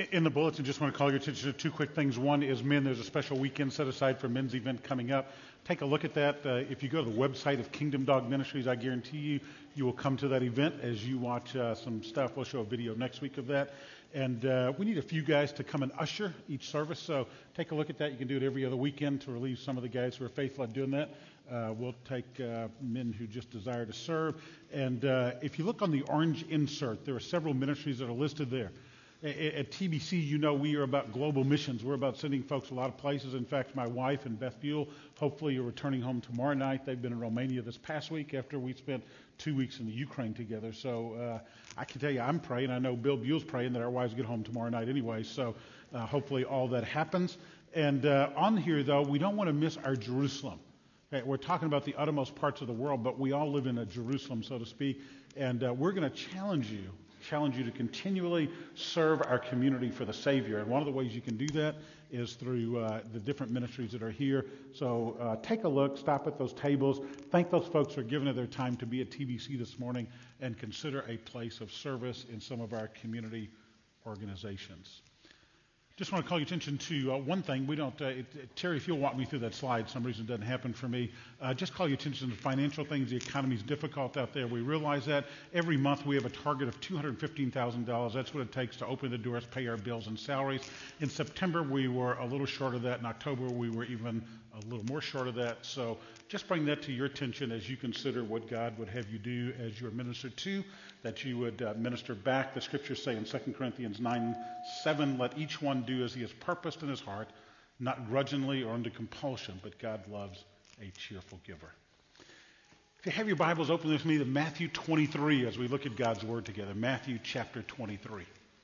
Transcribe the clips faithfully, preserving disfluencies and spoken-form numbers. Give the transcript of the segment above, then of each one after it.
In the bulletin, just want to call your attention to two quick things. One is men. There's a special weekend set aside for men's event coming up. Take a look at that. Uh, if you go to the website of Kingdom Dog Ministries, I guarantee you, you will come to that event as you watch uh, some stuff. We'll show a video next week of that. And uh, we need a few guys to come and usher each service. So take a look at that. You can do it every other weekend to relieve some of the guys who are faithful at doing that. Uh, we'll take uh, men who just desire to serve. And uh, if you look on the orange insert, there are several ministries that are listed there. At T B C, you know we are about global missions. We're about sending folks a lot of places. In fact, my wife and Beth Buell, hopefully, are returning home tomorrow night. They've been in Romania this past week after we spent two weeks in the Ukraine together. So uh, I can tell you I'm praying. I know Bill Buell's praying that our wives get home tomorrow night anyway. So uh, hopefully all that happens. And uh, on here, though, we don't want to miss our Jerusalem. Okay, we're talking about the uttermost parts of the world, but we all live in a Jerusalem, so to speak. And uh, we're going to challenge you. challenge you to continually serve our community for the Savior. And one of the ways you can do that is through uh, the different ministries that are here. So uh, take a look, stop at those tables, thank those folks for giving of their time to be at T B C this morning, and consider a place of service in some of our community organizations. Just want to call your attention to uh, one thing. We don't, uh, it, it, Terry, if you'll walk me through that slide, some reason it doesn't happen for me. Uh, just call your attention to financial things. The economy is difficult out there. We realize that. Every month we have a target of two hundred fifteen thousand dollars. That's what it takes to open the doors, pay our bills and salaries. In September we were a little short of that. In October we were even a little more short of that. So just bring that to your attention as you consider what God would have you do as you're ministered to, that you would uh, minister back. The scriptures say in Second Corinthians nine seven, let each one do as he has purposed in his heart, not grudgingly or under compulsion, but God loves a cheerful giver. If you have your Bibles, open with me to Matthew twenty-three as we look at God's Word together. Matthew chapter twenty-three.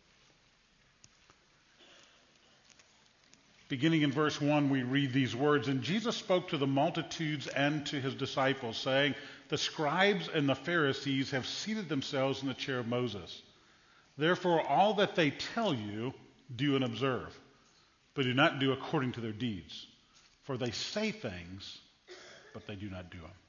Beginning in verse one, we read these words, and Jesus spoke to the multitudes and to his disciples, saying, the scribes and the Pharisees have seated themselves in the chair of Moses. Therefore, all that they tell you, do and observe, but do not do according to their deeds. For they say things, but they do not do them.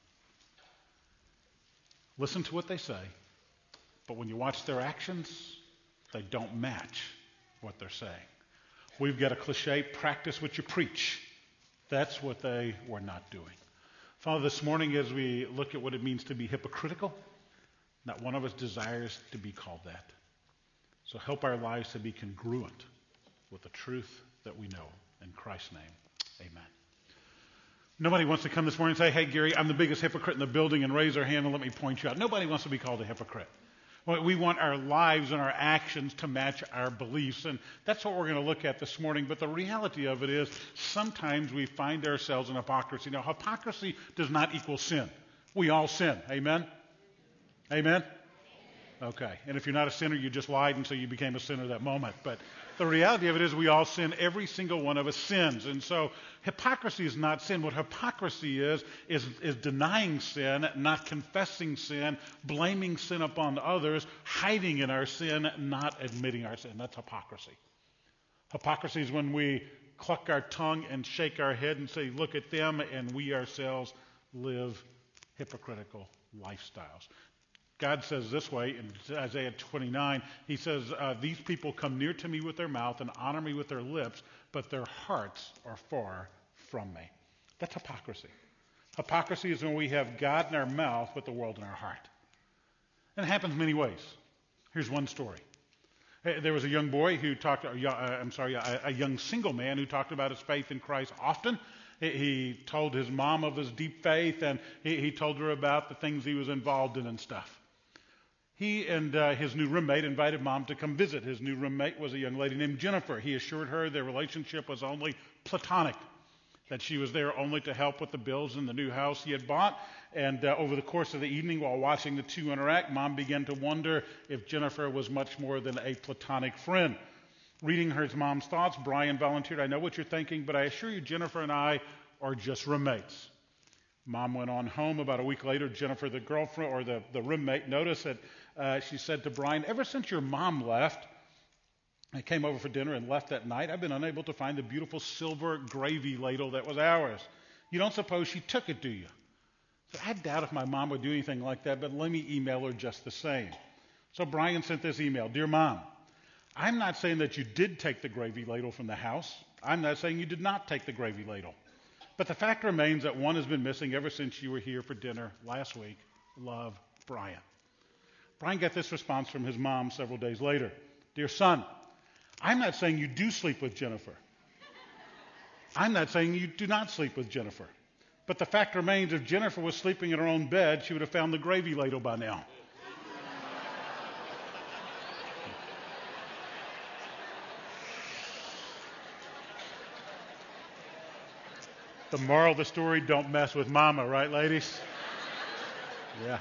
Listen to what they say, but when you watch their actions, they don't match what they're saying. We've got a cliche, practice what you preach. That's what they were not doing. Father, this morning as we look at what it means to be hypocritical, not one of us desires to be called that. So help our lives to be congruent with the truth that we know. In Christ's name, amen. Nobody wants to come this morning and say, hey, Gary, I'm the biggest hypocrite in the building, and raise their hand and let me point you out. Nobody wants to be called a hypocrite. We want our lives and our actions to match our beliefs, and that's what we're going to look at this morning. But the reality of it is sometimes we find ourselves in hypocrisy. Now, hypocrisy does not equal sin. We all sin. Amen? Amen? Okay. And if you're not a sinner, you just lied, and so you became a sinner that moment. But the reality of it is we all sin. Every single one of us sins. And so hypocrisy is not sin. What hypocrisy is, is, is denying sin, not confessing sin, blaming sin upon others, hiding in our sin, not admitting our sin. That's hypocrisy. Hypocrisy is when we cluck our tongue and shake our head and say, look at them, and we ourselves live hypocritical lifestyles. God says this way in Isaiah twenty-nine, he says, uh, these people come near to me with their mouth and honor me with their lips, but their hearts are far from me. That's hypocrisy. Hypocrisy is when we have God in our mouth but the world in our heart. And it happens many ways. Here's one story. There was a young boy who talked, uh, I'm sorry, a, a young single man who talked about his faith in Christ often. He told his mom of his deep faith, and he, he told her about the things he was involved in and stuff. He and uh, his new roommate invited mom to come visit. His new roommate was a young lady named Jennifer. He assured her their relationship was only platonic, that she was there only to help with the bills in the new house he had bought. And uh, over the course of the evening, while watching the two interact, mom began to wonder if Jennifer was much more than a platonic friend. Reading her mom's thoughts, Brian volunteered, I know what you're thinking, but I assure you Jennifer and I are just roommates. Mom went on home. About a week later, Jennifer, the girlfriend or the, the roommate, noticed that uh, she said to Brian, ever since your mom left, I came over for dinner and left that night, I've been unable to find the beautiful silver gravy ladle that was ours. You don't suppose she took it, do you? So I doubt if my mom would do anything like that, but let me email her just the same. So Brian sent this email. Dear Mom, I'm not saying that you did take the gravy ladle from the house. I'm not saying you did not take the gravy ladle. But the fact remains that one has been missing ever since you were here for dinner last week. Love, Brian. Brian got this response from his mom several days later. Dear son, I'm not saying you do sleep with Jennifer. I'm not saying you do not sleep with Jennifer. But the fact remains, if Jennifer was sleeping in her own bed, she would have found the gravy ladle by now. The moral of the story, don't mess with mama, right, ladies? Yeah.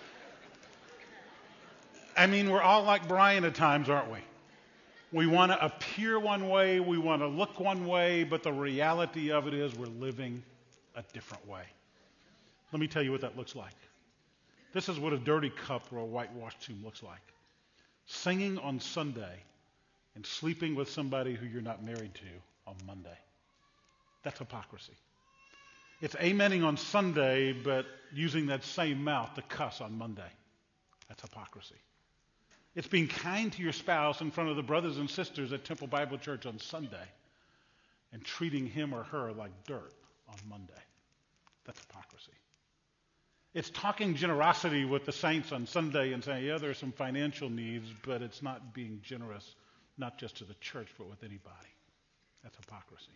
I mean, we're all like Brian at times, aren't we? We want to appear one way, we want to look one way, but the reality of it is we're living a different way. Let me tell you what that looks like. This is what a dirty cup or a whitewashed tomb looks like. Singing on Sunday and sleeping with somebody who you're not married to on Monday. That's hypocrisy. It's amening on Sunday, but using that same mouth to cuss on Monday. That's hypocrisy. It's being kind to your spouse in front of the brothers and sisters at Temple Bible Church on Sunday and treating him or her like dirt on Monday. That's hypocrisy. It's talking generosity with the saints on Sunday and saying, yeah, there are some financial needs, but it's not being generous, not just to the church, but with anybody. That's hypocrisy.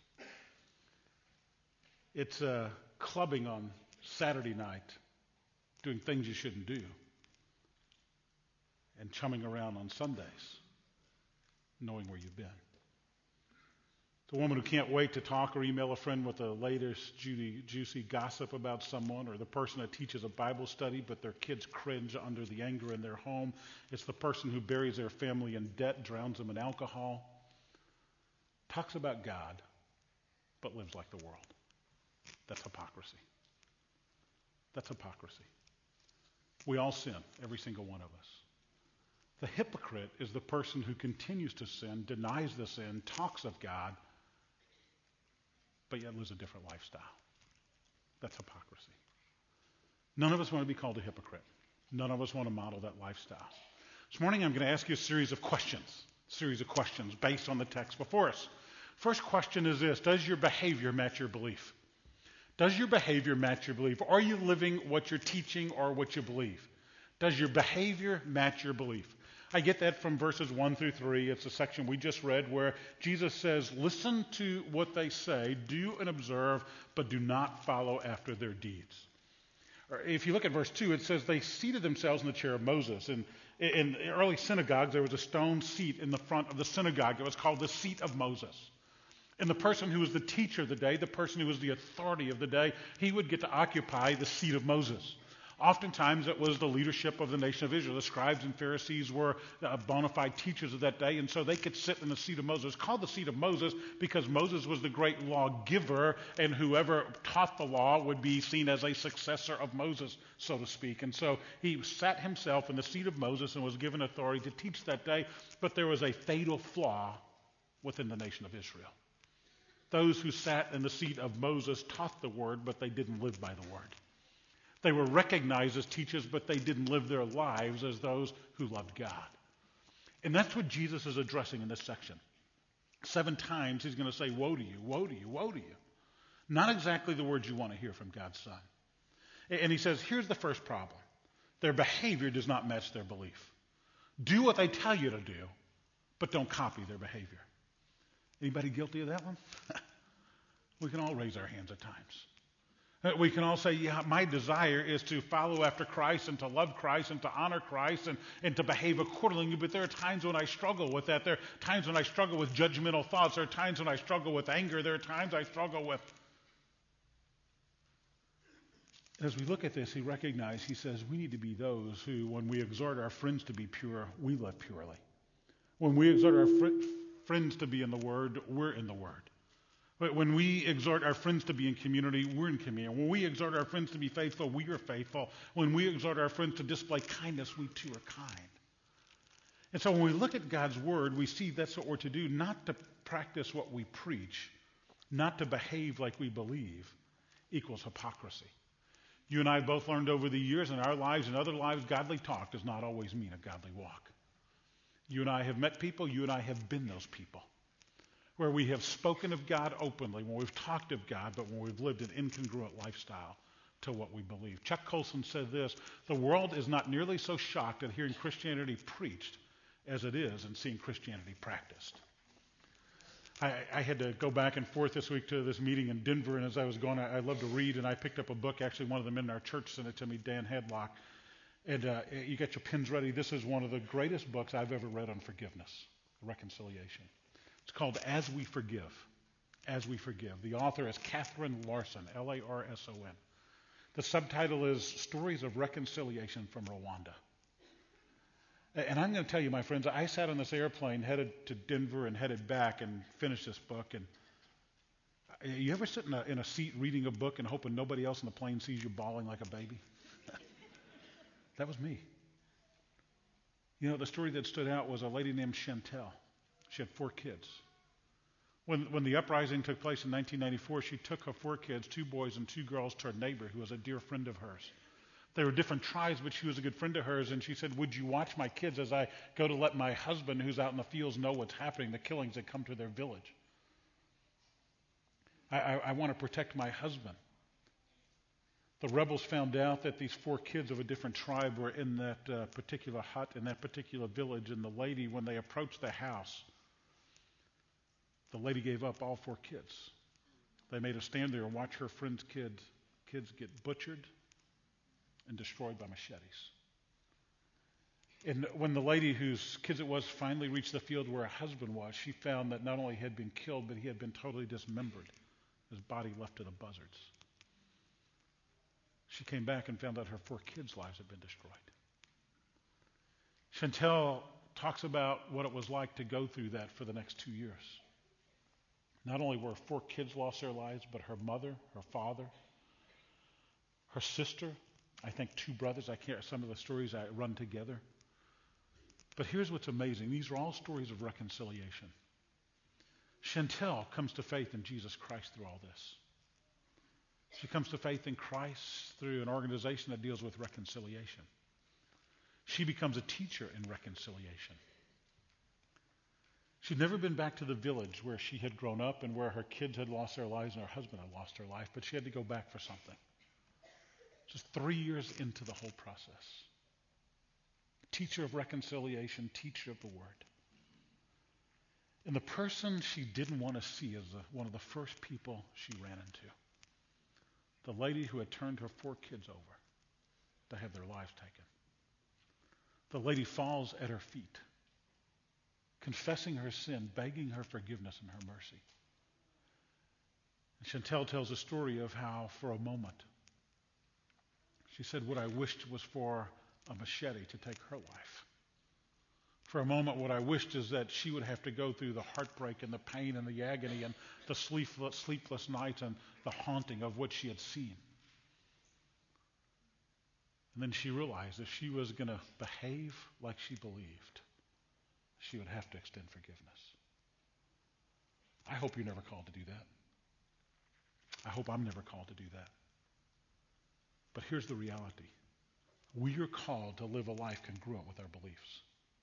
It's uh, clubbing on Saturday night, doing things you shouldn't do, and chumming around on Sundays, knowing where you've been. It's a woman who can't wait to talk or email a friend with the latest juicy, juicy gossip about someone, or the person that teaches a Bible study, but their kids cringe under the anger in their home. It's the person who buries their family in debt, drowns them in alcohol, talks about God, but lives like the world. That's hypocrisy. That's hypocrisy. We all sin, every single one of us. The hypocrite is the person who continues to sin, denies the sin, talks of God, but yet lives a different lifestyle. That's hypocrisy. None of us want to be called a hypocrite. None of us want to model that lifestyle. This morning I'm going to ask you a series of questions, a series of questions based on the text before us. First question is this: does your behavior match your belief? Does your behavior match your belief? Are you living what you're teaching or what you believe? Does your behavior match your belief? I get that from verses one through three. It's a section we just read where Jesus says, listen to what they say, do and observe, but do not follow after their deeds. Or if you look at verse two, it says they seated themselves in the chair of Moses. And in early synagogues, there was a stone seat in the front of the synagogue. It was called the seat of Moses. And the person who was the teacher of the day, the person who was the authority of the day, he would get to occupy the seat of Moses. Oftentimes it was the leadership of the nation of Israel. The scribes and Pharisees were uh, bona fide teachers of that day, and so they could sit in the seat of Moses. It's called the seat of Moses because Moses was the great lawgiver, and whoever taught the law would be seen as a successor of Moses, so to speak. And so he sat himself in the seat of Moses and was given authority to teach that day, but there was a fatal flaw within the nation of Israel. Those who sat in the seat of Moses taught the word, but they didn't live by the word. They were recognized as teachers, but they didn't live their lives as those who loved God. And that's what Jesus is addressing in this section. Seven times he's going to say, woe to you, woe to you, woe to you. Not exactly the words you want to hear from God's Son. And he says, here's the first problem. Their behavior does not match their belief. Do what they tell you to do, but don't copy their behavior. Anybody guilty of that one? We can all raise our hands at times. We can all say, yeah, my desire is to follow after Christ and to love Christ and to honor Christ and, and to behave accordingly, but there are times when I struggle with that. There are times when I struggle with judgmental thoughts. There are times when I struggle with anger. There are times I struggle with... As we look at this, he recognizes, he says, we need to be those who, when we exhort our friends to be pure, we live purely. When we exhort our fr- friends to be in the Word, we're in the Word. But when we exhort our friends to be in community, we're in community. When we exhort our friends to be faithful, we are faithful. When we exhort our friends to display kindness, we too are kind. And so when we look at God's Word, we see that's what we're to do, not to practice what we preach, not to behave like we believe, equals hypocrisy. You and I both learned over the years in our lives and other lives, godly talk does not always mean a godly walk. You and I have met people, you and I have been those people, where we have spoken of God openly, when we've talked of God, but when we've lived an incongruent lifestyle to what we believe. Chuck Colson said this: the world is not nearly so shocked at hearing Christianity preached as it is in seeing Christianity practiced. I, I had to go back and forth this week to this meeting in Denver, and as I was going, I, I love to read, and I picked up a book. Actually, one of the men in our church sent it to me, Dan Hadlock. And uh, you got your pens ready. This is one of the greatest books I've ever read on forgiveness, reconciliation. It's called As We Forgive. As We Forgive. The author is Catherine Larson, L A R S O N. The subtitle is Stories of Reconciliation from Rwanda. And I'm going to tell you, my friends, I sat on this airplane headed to Denver and headed back and finished this book. And you ever sit in a, in a seat reading a book and hoping nobody else in the plane sees you bawling like a baby? That was me. You know, the story that stood out was a lady named Chantel. She had four kids. When when the uprising took place in nineteen ninety-four, she took her four kids, two boys and two girls, to her neighbor who was a dear friend of hers. They were different tribes, but she was a good friend of hers, and she said, would you watch my kids as I go to let my husband, who's out in the fields, know what's happening, the killings that come to their village. I, I, I want to protect my husband. The rebels found out that these four kids of a different tribe were in that uh, particular hut, in that particular village, and the lady, when they approached the house, the lady gave up all four kids. They made her stand there and watch her friend's kids, kids get butchered and destroyed by machetes. And when the lady whose kids it was finally reached the field where her husband was, she found that not only he had been killed, but he had been totally dismembered, his body left to the buzzards. She came back and found out her four kids' lives had been destroyed. Chantel talks about what it was like to go through that for the next two years. Not only were four kids lost their lives, but her mother, her father, her sister, I think two brothers. I can't, some of the stories I run together. But here's what's amazing. These are all stories of reconciliation. Chantel comes to faith in Jesus Christ through all this. She comes to faith in Christ through an organization that deals with reconciliation. She becomes a teacher in reconciliation. She'd never been back to the village where she had grown up and where her kids had lost their lives and her husband had lost her life, but she had to go back for something. Just three years into the whole process. Teacher of reconciliation, teacher of the word. And the person she didn't want to see is the, one of the first people she ran into. The lady who had turned her four kids over to have their lives taken. The lady falls at her feet, confessing her sin, begging her forgiveness and her mercy. And Chantel tells a story of how, for a moment, she said, what I wished was for a machete to take her life. For a moment, what I wished is that she would have to go through the heartbreak and the pain and the agony and the sleepless, sleepless nights and the haunting of what she had seen. And then she realized if she was going to behave like she believed, she would have to extend forgiveness. I hope you're never called to do that. I hope I'm never called to do that. But here's the reality. We are called to live a life congruent with our beliefs.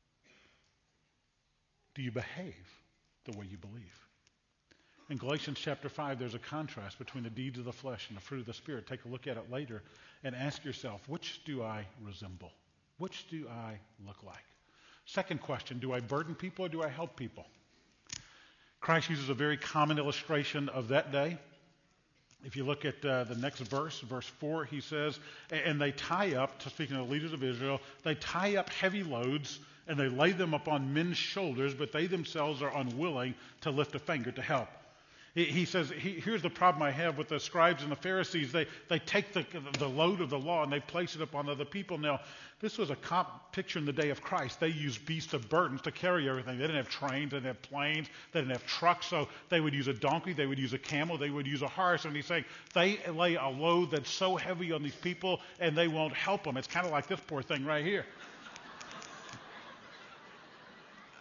Do you behave the way you believe? In Galatians chapter five, there's a contrast between the deeds of the flesh and the fruit of the Spirit. Take a look at it later and ask yourself, which do I resemble? Which do I look like? Second question, do I burden people or do I help people? Christ uses a very common illustration of that day. If you look at uh, the next verse, verse four, he says, and they tie up, speaking of the leaders of Israel, they tie up heavy loads and they lay them upon men's shoulders, but they themselves are unwilling to lift a finger to help. He, he says, he, here's the problem I have with the scribes and the Pharisees. They, they take the, the load of the law and they place it upon other people. Now, this was a comp picture in the day of Christ. They used beasts of burdens to carry everything. They didn't have trains, they didn't have planes, they didn't have trucks, so they would use a donkey, they would use a camel, they would use a horse. And he's saying, they lay a load that's so heavy on these people and they won't help them. It's kind of like this poor thing right here.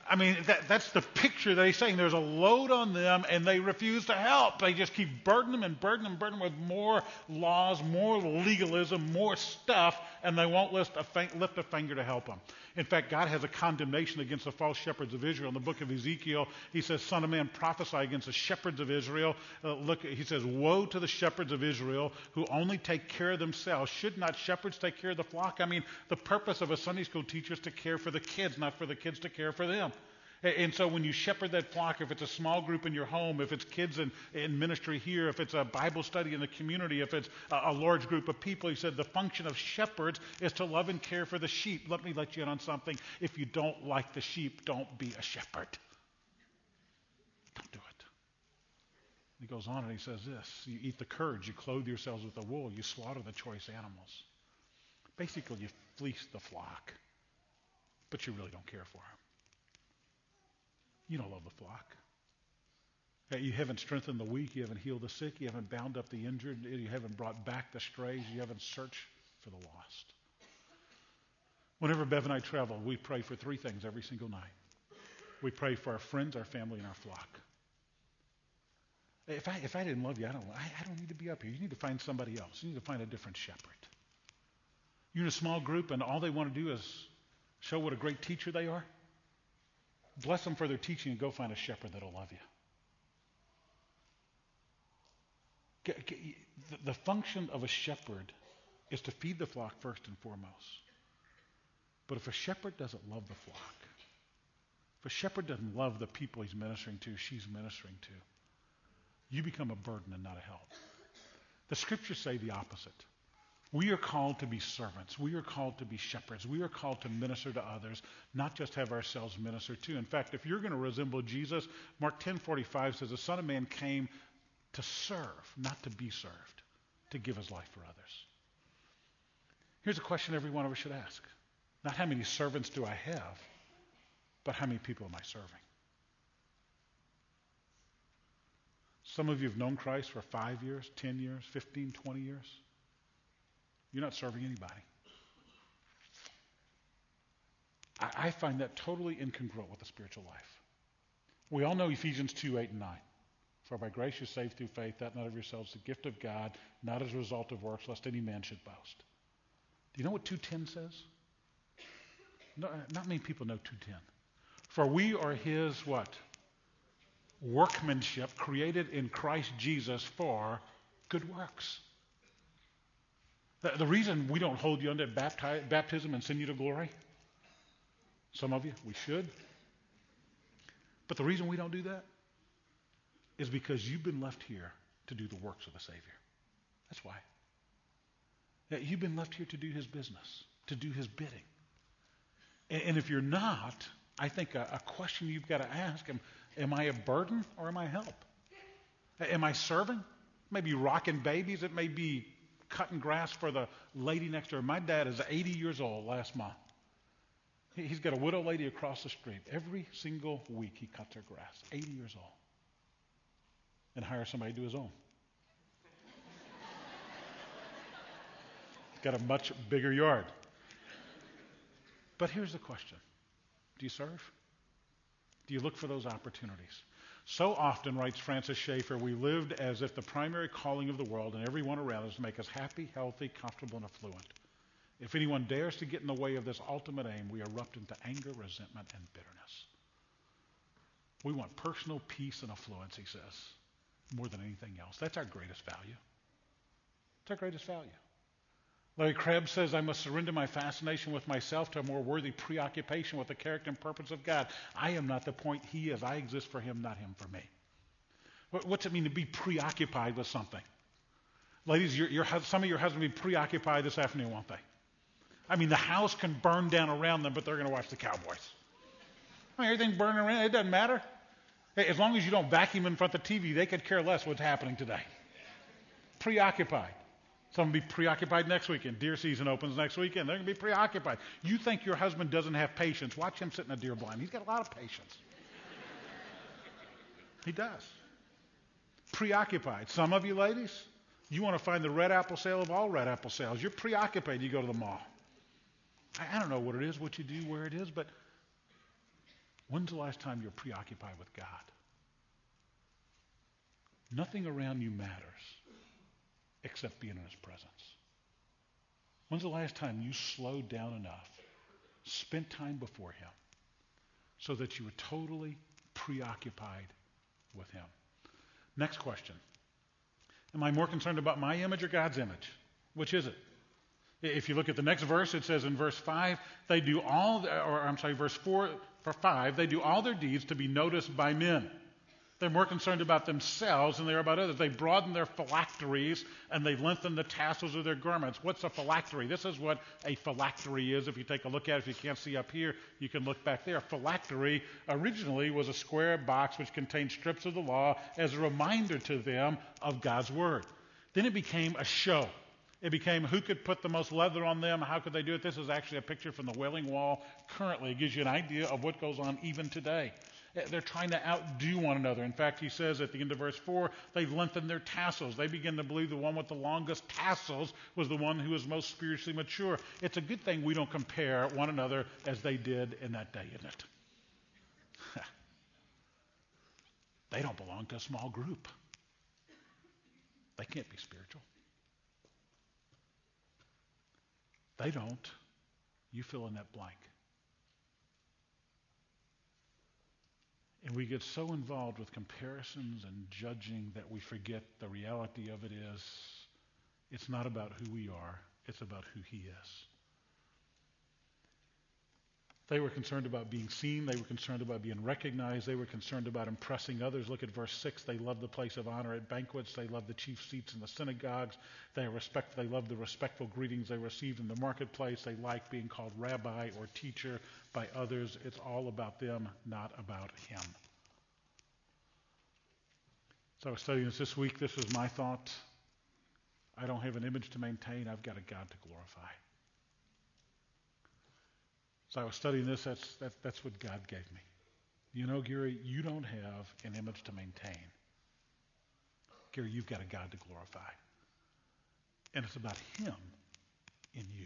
I mean, that, that's the picture that he's saying. There's a load on them, and they refuse to help. They just keep burdening them and burdening them and burdening them with more laws, more legalism, more stuff, and they won't lift a, fi- lift a finger to help them. In fact, God has a condemnation against the false shepherds of Israel. In the book of Ezekiel, he says, "Son of man, prophesy against the shepherds of Israel." Uh, look, he says, "Woe to the shepherds of Israel who only take care of themselves. Should not shepherds take care of the flock?" I mean, the purpose of a Sunday school teacher is to care for the kids, not for the kids to care for them. And so when you shepherd that flock, if it's a small group in your home, if it's kids in, in ministry here, if it's a Bible study in the community, if it's a, a large group of people, he said the function of shepherds is to love and care for the sheep. Let me let you in on something. If you don't like the sheep, don't be a shepherd. Don't do it. He goes on and he says this: you eat the curds, you clothe yourselves with the wool, you slaughter the choice animals. Basically, you fleece the flock, but you really don't care for them. You don't love the flock. You haven't strengthened the weak. You haven't healed the sick. You haven't bound up the injured. You haven't brought back the strays. You haven't searched for the lost. Whenever Bev and I travel, we pray for three things every single night. We pray for our friends, our family, and our flock. If I, if I didn't love you, I don't, I, I don't need to be up here. You need to find somebody else. You need to find a different shepherd. You're in a small group, and all they want to do is show what a great teacher they are. Bless them for their teaching and go find a shepherd that'll love you. The function of a shepherd is to feed the flock first and foremost. But if a shepherd doesn't love the flock, if a shepherd doesn't love the people he's ministering to, she's ministering to, you become a burden and not a help. The scriptures say the opposite. We are called to be servants. We are called to be shepherds. We are called to minister to others, not just have ourselves minister to. In fact, if you're going to resemble Jesus, Mark ten forty-five says, "The Son of Man came to serve, not to be served, to give his life for others." Here's a question every one of us should ask. Not how many servants do I have, but how many people am I serving? Some of you have known Christ for five years, ten years, fifteen, twenty years. You're not serving anybody. I, I find that totally incongruent with the spiritual life. We all know Ephesians two, eight, and nine. "For by grace you're saved through faith, that not of yourselves, the gift of God, not as a result of works, lest any man should boast." Do you know what two ten says? No, not many people know two ten. "For we are his," what? "workmanship, created in Christ Jesus for good works." The, the reason we don't hold you under bapti- baptism and send you to glory, some of you, we should. But the reason we don't do that is because you've been left here to do the works of the Savior. That's why. Yeah, you've been left here to do his business, to do his bidding. And, and if you're not, I think a, a question you've got to ask, am, am I a burden or am I a help? Am I serving? Maybe rocking babies. It may be cutting grass for the lady next door. My dad is eighty years old last month. He's got a widow lady across the street. Every single week he cuts her grass. eighty years old. And hires somebody to do his own. He's got a much bigger yard. But here's the question. Do you serve? Do you look for those opportunities? So often, writes Francis Schaeffer, we lived as if the primary calling of the world and everyone around us to make us happy, healthy, comfortable, and affluent. If anyone dares to get in the way of this ultimate aim, we erupt into anger, resentment, and bitterness. We want personal peace and affluence, he says, more than anything else. That's our greatest value. It's our greatest value. Larry Krebs says, "I must surrender my fascination with myself to a more worthy preoccupation with the character and purpose of God. I am not the point he is. I exist for him, not him for me." What's it mean to be preoccupied with something? Ladies, your, your, some of your husbands will be preoccupied this afternoon, won't they? I mean, the house can burn down around them, but they're going to watch the Cowboys. I mean, everything burning around, it doesn't matter. As long as you don't vacuum in front of the T V, they could care less what's happening today. Preoccupied. Some will be preoccupied next weekend. Deer season opens next weekend. They're going to be preoccupied. You think your husband doesn't have patience. Watch him sit in a deer blind. He's got a lot of patience. He does. Preoccupied. Some of you ladies, you want to find the red apple sale of all red apple sales. You're preoccupied. You go to the mall. I, I don't know what it is, what you do, where it is, but When's the last time you're preoccupied with God? Nothing around you matters except being in his presence. When's the last time you slowed down enough, spent time before him, so that you were totally preoccupied with him? Next question. Am I more concerned about my image or God's image? Which is it? If you look at the next verse, it says in verse five, they do all, or I'm sorry, verse four for five, they do all their deeds to be noticed by men. They're more concerned about themselves than they are about others. They broaden their phylacteries and they lengthen the tassels of their garments. What's a phylactery? This is what a phylactery is. If you take a look at it, if you can't see up here, you can look back there. A phylactery originally was a square box which contained strips of the law as a reminder to them of God's word. Then it became a show. It became who could put the most leather on them, how could they do it. This is actually a picture from the Wailing Wall currently. It gives you an idea of what goes on even today. They're trying to outdo one another. In fact, he says at the end of verse four, they've lengthened their tassels. They begin to believe the one with the longest tassels was the one who was most spiritually mature. It's a good thing we don't compare one another as they did in that day, isn't it? They don't belong to a small group. They can't be spiritual. They don't. You fill in that blank. And we get so involved with comparisons and judging that we forget the reality of it is it's not about who we are, it's about who he is. They were concerned about being seen. They were concerned about being recognized. They were concerned about impressing others. Look at verse six. They loved the place of honor at banquets. They loved the chief seats in the synagogues. They respect. They loved the respectful greetings they received in the marketplace. They liked being called rabbi or teacher by others. It's all about them, not about him. So I was studying this this week. This was my thought. I don't have an image to maintain. I've got a God to glorify. So I was studying this. That's, that, that's what God gave me. You know, Gary, you don't have an image to maintain. Gary, you've got a God to glorify. And it's about him in you.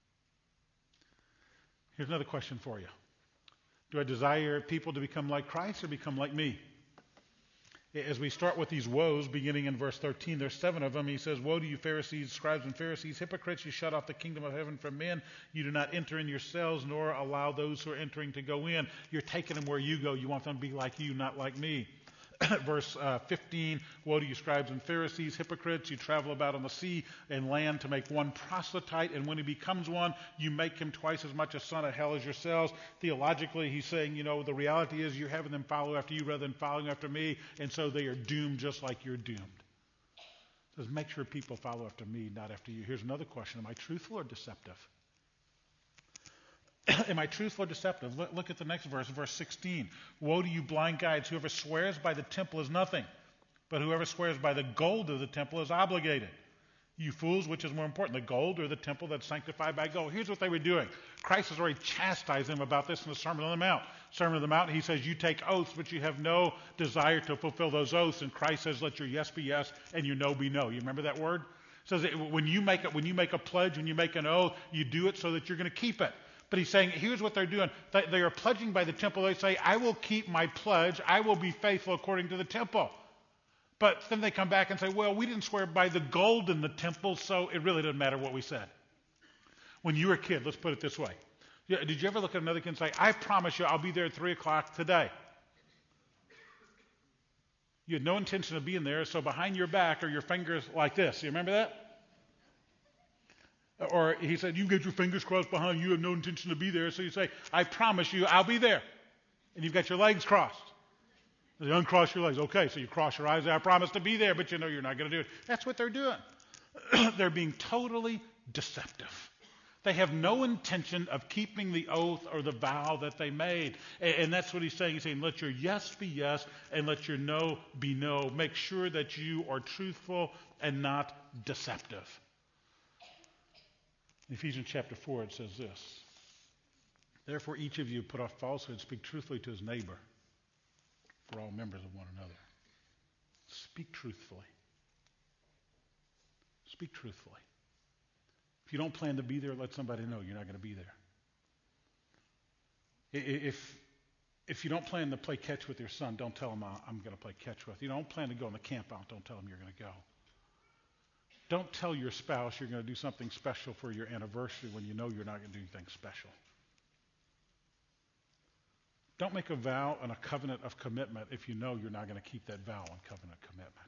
Here's another question for you. Do I desire people to become like Christ or become like me? As we start with these woes, beginning in verse thirteen, there's seven of them. He says, woe to you Pharisees, scribes and Pharisees, hypocrites, you shut off the kingdom of heaven from men. You do not enter in yourselves, nor allow those who are entering to go in. You're taking them where you go. You want them to be like you, not like me. Verse uh, fifteen, woe to you scribes and Pharisees, hypocrites, you travel about on the sea and land to make one proselyte, and when he becomes one, you make him twice as much a son of hell as yourselves. Theologically, he's saying, you know, the reality is you're having them follow after you rather than following after me, and so they are doomed just like you're doomed. It says, make sure people follow after me, not after you. Here's another question. Am I truthful or deceptive? Am I truthful or deceptive? Look, look at the next verse, verse sixteen. Woe to you blind guides, whoever swears by the temple is nothing, but whoever swears by the gold of the temple is obligated. You fools, which is more important, the gold or the temple that's sanctified by gold? Here's what they were doing. Christ has already chastised them about this in the Sermon on the Mount. Sermon on the Mount, he says, you take oaths, but you have no desire to fulfill those oaths. And Christ says, let your yes be yes and your no be no. You remember that word? It says that when you make a, when you make a pledge, when you make an oath, you do it so that you're going to keep it. But he's saying, here's what they're doing. They, they are pledging by the temple. They say, I will keep my pledge. I will be faithful according to the temple. But then they come back and say, well, we didn't swear by the gold in the temple, so it really doesn't matter what we said. When you were a kid, let's put it this way. Did you ever look at another kid and say, I promise you I'll be there at three o'clock today? You had no intention of being there, so behind your back are your fingers like this. You remember that? Or he said, you get your fingers crossed behind you, have no intention to be there. So you say, I promise you, I'll be there. And you've got your legs crossed. You uncross your legs. Okay, so you cross your eyes. I promise to be there, but you know you're not going to do it. That's what they're doing. They're being totally deceptive. They have no intention of keeping the oath or the vow that they made. And, and that's what he's saying. He's saying, let your yes be yes and let your no be no. Make sure that you are truthful and not deceptive. In Ephesians chapter four, it says this. Therefore, each of you put off falsehood, speak truthfully to his neighbor, for all members of one another. Speak truthfully. Speak truthfully. If you don't plan to be there, let somebody know you're not going to be there. If If you don't plan to play catch with your son, don't tell him I'm going to play catch with. You don't plan to go on the camp out, don't tell him you're going to go. Don't tell your spouse you're going to do something special for your anniversary when you know you're not going to do anything special. Don't make a vow and a covenant of commitment if you know you're not going to keep that vow and covenant commitment.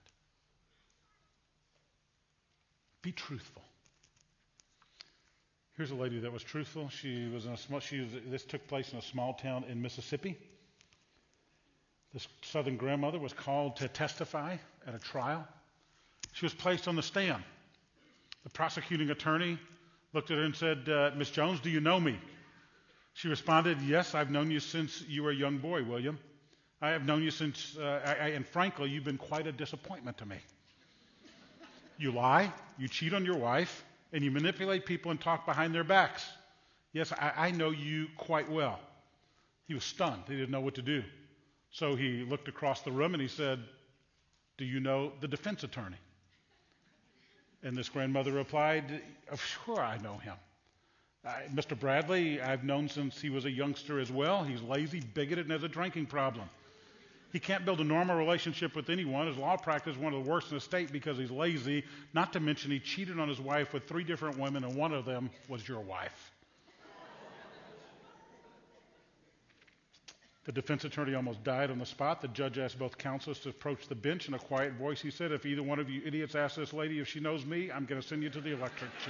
Be truthful. Here's a lady that was truthful. She was in a small. She was, this took place in a small town in Mississippi. This Southern grandmother was called to testify at a trial. She was placed on the stand. The prosecuting attorney looked at her and said, uh, "Miss Jones, do you know me?" She responded, "Yes, I've known you since you were a young boy, William. I have known you since, uh, I, I, and frankly, you've been quite a disappointment to me. You lie, you cheat on your wife, and you manipulate people and talk behind their backs. Yes, I, I know you quite well." He was stunned. He didn't know what to do. So he looked across the room and he said, "Do you know the defense attorney?" And this grandmother replied, "Of sure I know him. Uh, Mister Bradley, I've known since he was a youngster as well. He's lazy, bigoted, and has a drinking problem. He can't build a normal relationship with anyone. His law practice is one of the worst in the state because he's lazy. Not to mention he cheated on his wife with three different women, and one of them was your wife." The defense attorney almost died on the spot. The judge asked both counsels to approach the bench. In a quiet voice, he said, "If either one of you idiots ask this lady if she knows me, I'm going to send you to the electric chair."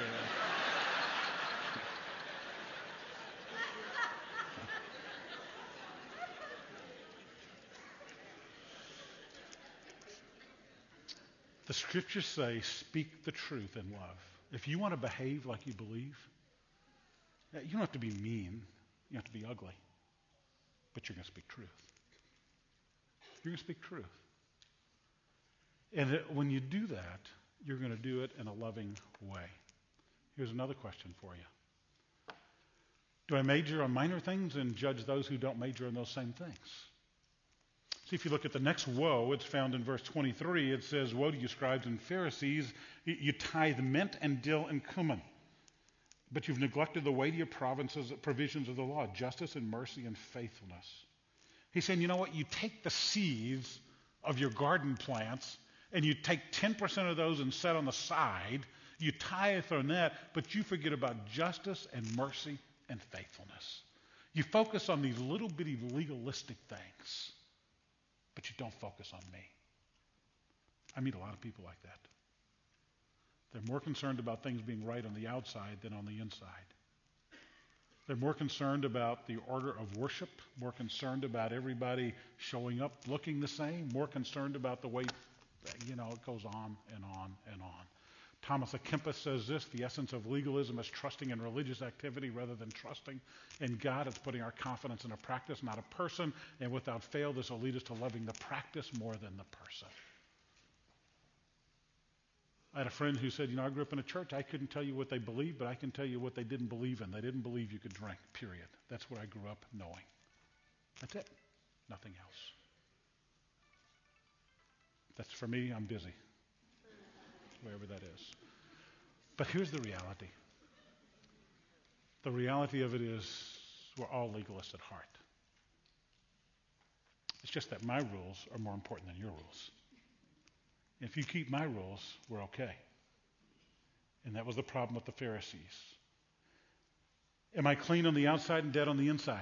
The scriptures say, speak the truth in love. If you want to behave like you believe, you don't have to be mean. You have to be ugly. But you're going to speak truth. You're going to speak truth. And it, when you do that, you're going to do it in a loving way. Here's another question for you. Do I major on minor things and judge those who don't major on those same things? See, if you look at the next woe, it's found in verse twenty-three. It says, "Woe to you, scribes and Pharisees, you tithe mint and dill and cumin, but you've neglected the weightier provinces, provisions of the law, justice and mercy and faithfulness." He's saying, you know what? You take the seeds of your garden plants and you take ten percent of those and set on the side. You tithe on that, but you forget about justice and mercy and faithfulness. You focus on these little bitty legalistic things, but you don't focus on me. I meet a lot of people like that. They're more concerned about things being right on the outside than on the inside. They're more concerned about the order of worship, more concerned about everybody showing up looking the same, more concerned about the way, you know, it goes on and on and on. Thomas à Kempis says this: the essence of legalism is trusting in religious activity rather than trusting in God. It's putting our confidence in a practice, not a person, and without fail, this will lead us to loving the practice more than the person. I had a friend who said, you know, I grew up in a church. I couldn't tell you what they believed, but I can tell you what they didn't believe in. They didn't believe you could drink, period. That's what I grew up knowing. That's it. Nothing else. That's for me. I'm busy. Wherever that is. But here's the reality. The reality of it is we're all legalists at heart. It's just that my rules are more important than your rules. If you keep my rules, we're okay. And that was the problem with the Pharisees. Am I clean on the outside and dead on the inside?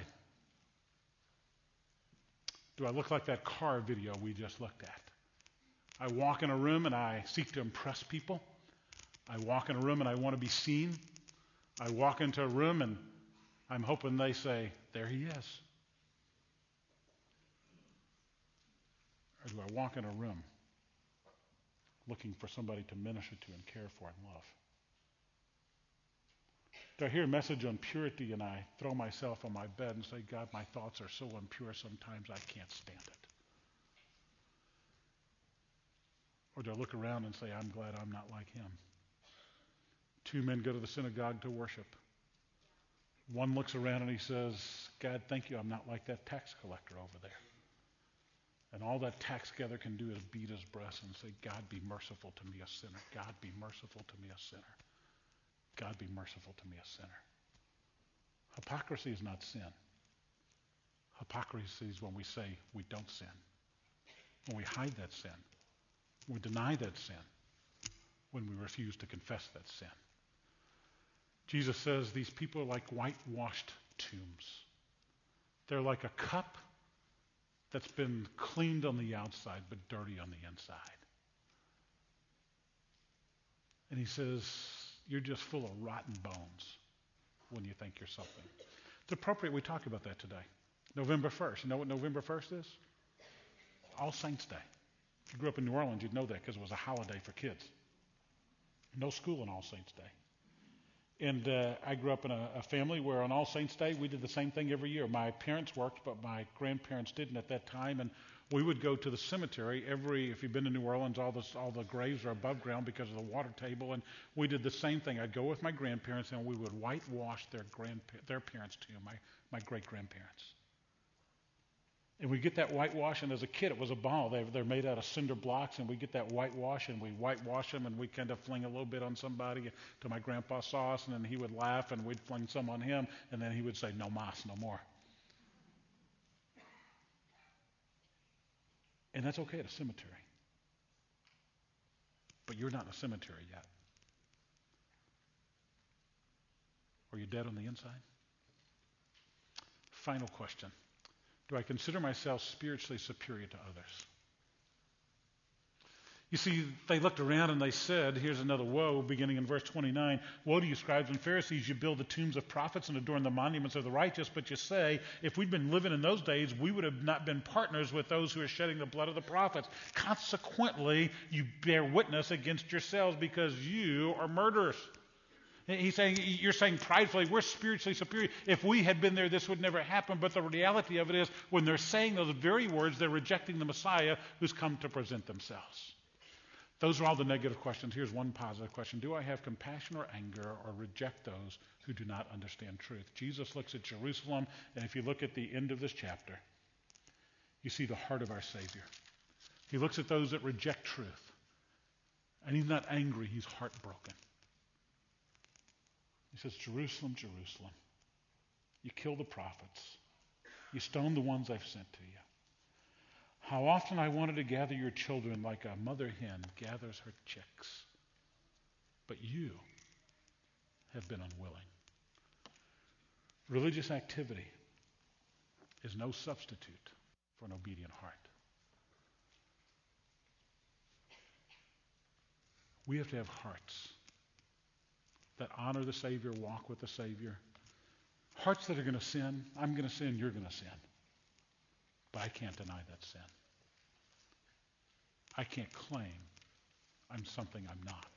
Do I look like that car video we just looked at? I walk in a room and I seek to impress people. I walk in a room and I want to be seen. I walk into a room and I'm hoping they say, there he is. Or do I walk in a room looking for somebody to minister to and care for and love? Do I hear a message on purity and I throw myself on my bed and say, God, my thoughts are so impure sometimes I can't stand it? Or do I look around and say, I'm glad I'm not like him? Two men go to the synagogue to worship. One looks around and he says, God, thank you, I'm not like that tax collector over there. And all that tax gatherer can do is beat his breast and say, God, be merciful to me, a sinner. God, be merciful to me, a sinner. God, be merciful to me, a sinner. Hypocrisy is not sin. Hypocrisy is when we say we don't sin, when we hide that sin, when we deny that sin, when we refuse to confess that sin. Jesus says these people are like whitewashed tombs. They're like a cup that's been cleaned on the outside but dirty on the inside. And he says, you're just full of rotten bones when you think you're something. It's appropriate we talk about that today. November first. You know what November first is? All Saints Day. If you grew up in New Orleans, you'd know that because it was a holiday for kids. No school on All Saints Day. And uh, I grew up in a, a family where on All Saints Day, we did the same thing every year. My parents worked, but my grandparents didn't at that time. And we would go to the cemetery every, if you've been to New Orleans, all, this, all the graves are above ground because of the water table. And we did the same thing. I'd go with my grandparents, and we would whitewash their grandpa- their parents' tomb, my, my great-grandparents. And we get that whitewash, and as a kid, it was a ball. They, they're made out of cinder blocks, and we get that whitewash, and we whitewash them, and we kind of fling a little bit on somebody till my grandpa saw us, and then he would laugh, and we'd fling some on him, and then he would say, no mas, no more. And that's okay at a cemetery. But you're not in a cemetery yet. Are you dead on the inside? Final question. Do I consider myself spiritually superior to others? You see, they looked around and they said, here's another woe, beginning in verse twenty-nine. Woe to you, scribes and Pharisees, you build the tombs of prophets and adorn the monuments of the righteous, but you say, if we'd been living in those days, we would have not been partners with those who are shedding the blood of the prophets. Consequently, you bear witness against yourselves because you are murderers. He's saying, you're saying pridefully, we're spiritually superior. If we had been there, this would never happen. But the reality of it is, when they're saying those very words, they're rejecting the Messiah who's come to present themselves. Those are all the negative questions. Here's one positive question. Do I have compassion or anger or reject those who do not understand truth? Jesus looks at Jerusalem, and if you look at the end of this chapter, you see the heart of our Savior. He looks at those that reject truth, and he's not angry, he's heartbroken. He says, Jerusalem, Jerusalem, you kill the prophets. You stone the ones I've sent to you. How often I wanted to gather your children like a mother hen gathers her chicks. But you have been unwilling. Religious activity is no substitute for an obedient heart. We have to have hearts that honor the Savior, walk with the Savior. Hearts that are going to sin. I'm going to sin, you're going to sin. But I can't deny that sin. I can't claim I'm something I'm not.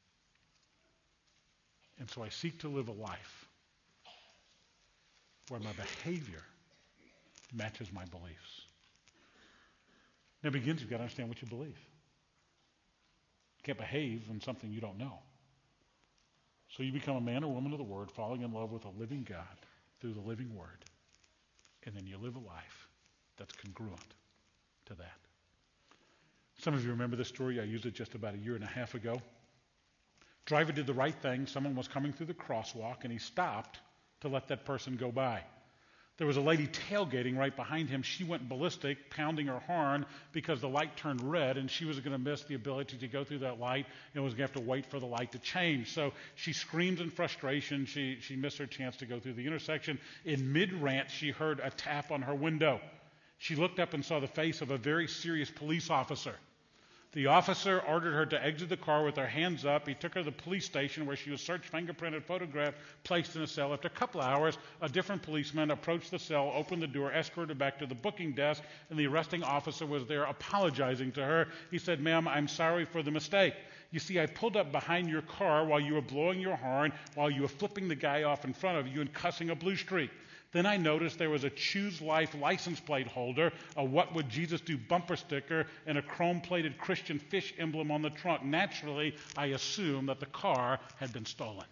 And so I seek to live a life where my behavior matches my beliefs. And it begins, you've got to understand what you believe. You can't behave in something you don't know. So you become a man or woman of the Word, falling in love with a living God through the living Word. And then you live a life that's congruent to that. Some of you remember this story. I used it just about a year and a half ago. Driver did the right thing. Someone was coming through the crosswalk, and he stopped to let that person go by. There was a lady tailgating right behind him. She went ballistic, pounding her horn because the light turned red, and she was going to miss the ability to go through that light and was going to have to wait for the light to change. So she screams in frustration. She, she missed her chance to go through the intersection. In mid-rant, she heard a tap on her window. She looked up and saw the face of a very serious police officer. The officer ordered her to exit the car with her hands up. He took her to the police station where she was searched, fingerprinted, photographed, placed in a cell. After a couple of hours, a different policeman approached the cell, opened the door, escorted her back to the booking desk, and the arresting officer was there apologizing to her. He said, ma'am, I'm sorry for the mistake. You see, I pulled up behind your car while you were blowing your horn, while you were flipping the guy off in front of you and cussing a blue streak. Then I noticed there was a Choose Life license plate holder, a What Would Jesus Do bumper sticker, and a chrome-plated Christian fish emblem on the trunk. Naturally, I assumed that the car had been stolen.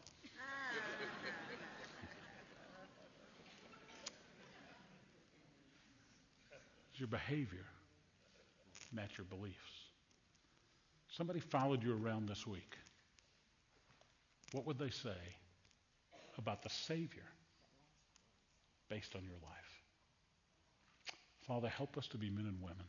Does your behavior match your beliefs? Somebody followed you around this week. What would they say about the Savior based on your life? Father, help us to be men and women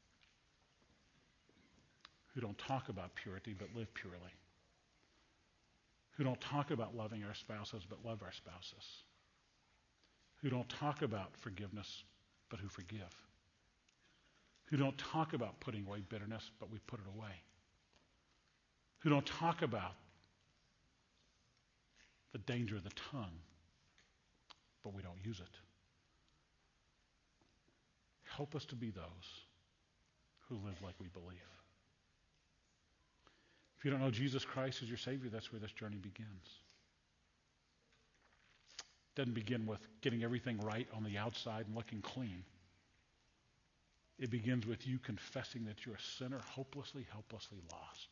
who don't talk about purity but live purely, who don't talk about loving our spouses but love our spouses, who don't talk about forgiveness but who forgive, who don't talk about putting away bitterness but we put it away, who don't talk about the danger of the tongue but we don't use it. Help us to be those who live like we believe. If you don't know Jesus Christ as your Savior, that's where this journey begins. It doesn't begin with getting everything right on the outside and looking clean. It begins with you confessing that you're a sinner, hopelessly, helplessly lost.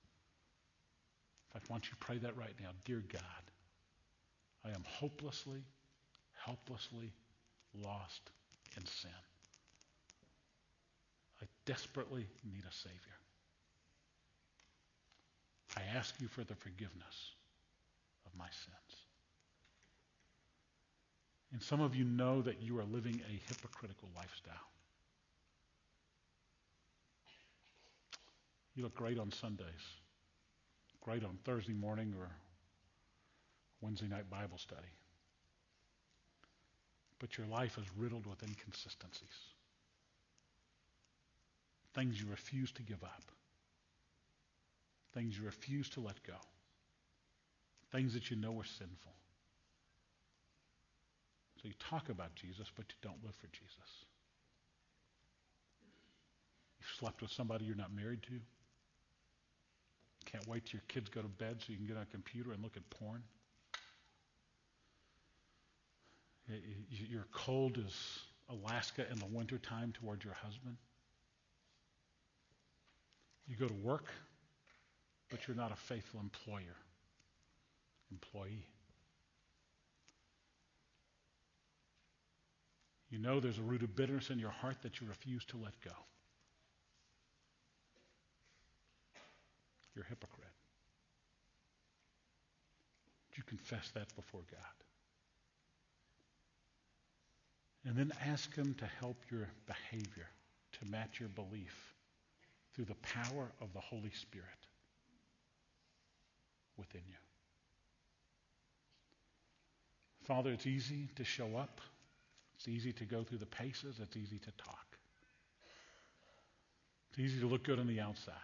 In fact, why don't you pray that right now? Dear God, I am hopelessly, helplessly lost in sin. I desperately need a Savior. I ask you for the forgiveness of my sins. And some of you know that you are living a hypocritical lifestyle. You look great on Sundays, great on Thursday morning or Wednesday night Bible study. But your life is riddled with inconsistencies. Things you refuse to give up. Things you refuse to let go. Things that you know are sinful. So you talk about Jesus, but you don't live for Jesus. You've slept with somebody you're not married to. Can't wait till your kids go to bed so you can get on a computer and look at porn. You're cold as Alaska in the wintertime toward your husband. You go to work, but you're not a faithful employer, employee. You know there's a root of bitterness in your heart that you refuse to let go. You're a hypocrite. Would you confess that before God? And then ask Him to help your behavior to match your belief through the power of the Holy Spirit within you. Father, it's easy to show up. It's easy to go through the paces. It's easy to talk. It's easy to look good on the outside.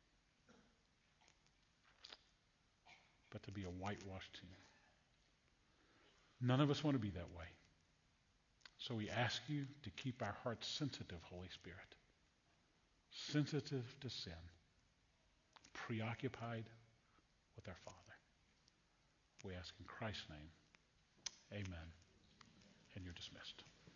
But to be a whitewashed tomb. None of us want to be that way. So we ask you to keep our hearts sensitive, Holy Spirit. Sensitive to sin. Preoccupied with our Father. We ask in Christ's name. Amen. And you're dismissed.